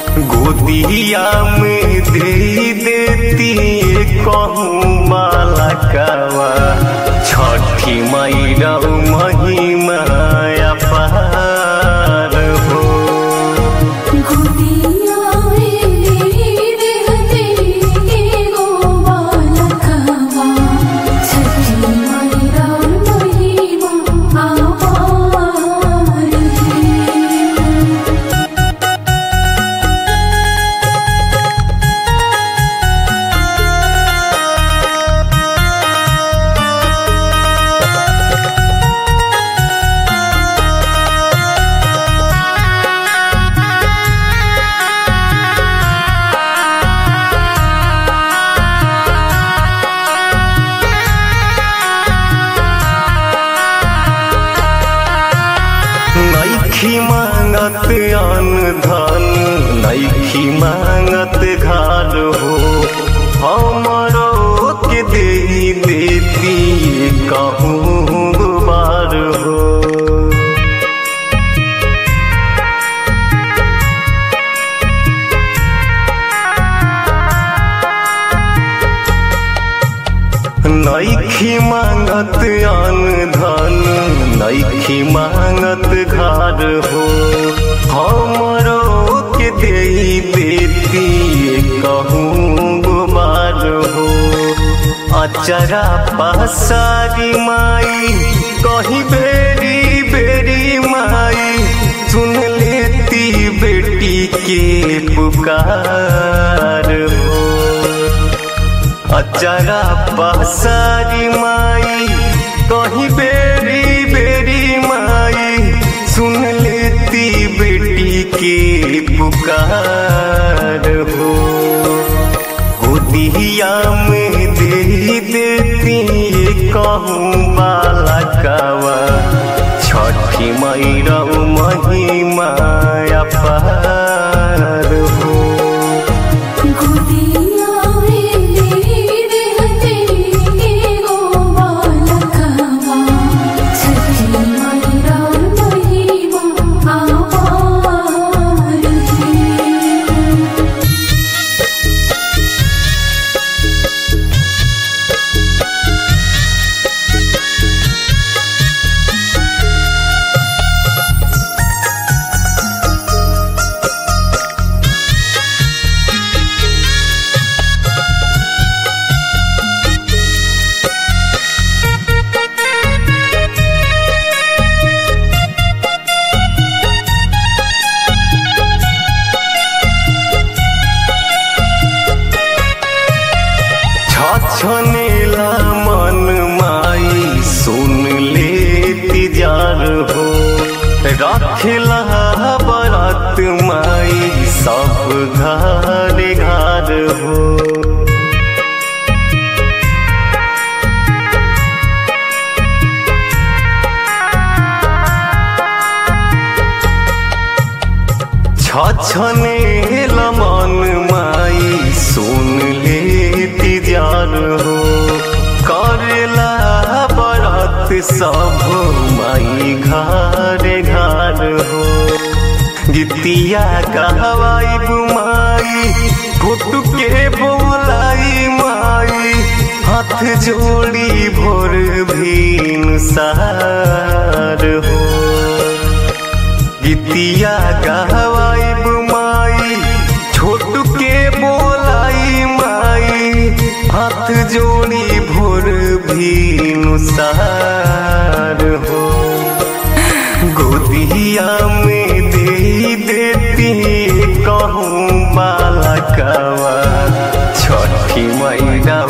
गोदिया में दे देती कहूँ बालकवा छठी मैया महिमा अपार हो। गोदिया में दे देती गो बालकवा छठी मैया महिमा अपार है। नइखी मांगत अन्न धन नइखी मांगत घर हो, हमरो के दे देती कहूँ बार हो। नइखी मांगत अन्न धन नइखी मांगत घर हो, हमरो के दे देती कहूँ गुमार हो। अचरा पसारी माई कहीं बेरी बेरी माई सुन लेती बेटी के पुकार हो। अचरा पसारी माई कहीं बेरी बेरी माई सुन लेती बेटी के पुकार हो। गोदिया में दे देती कहूँ बालकवा छठी मैया महिमा अपार हो। छनेला मन माई सुन लेती जार हो, रखेला बरात माई सब घर घर हो। छनेला मन माई सुन लेती जार हो, करेला बरात सब माई घर घर हो। गीतिया गवाई माई फुट के बोलाई माई हाथ जोड़ी भोर भीन सार हो। गीतिया गवाई माई छोट के बोलाई माई हाथ जोड़ी भोर भी नुसार हो। गोदिया में दे देती कहूँ बालकवा छठी मैया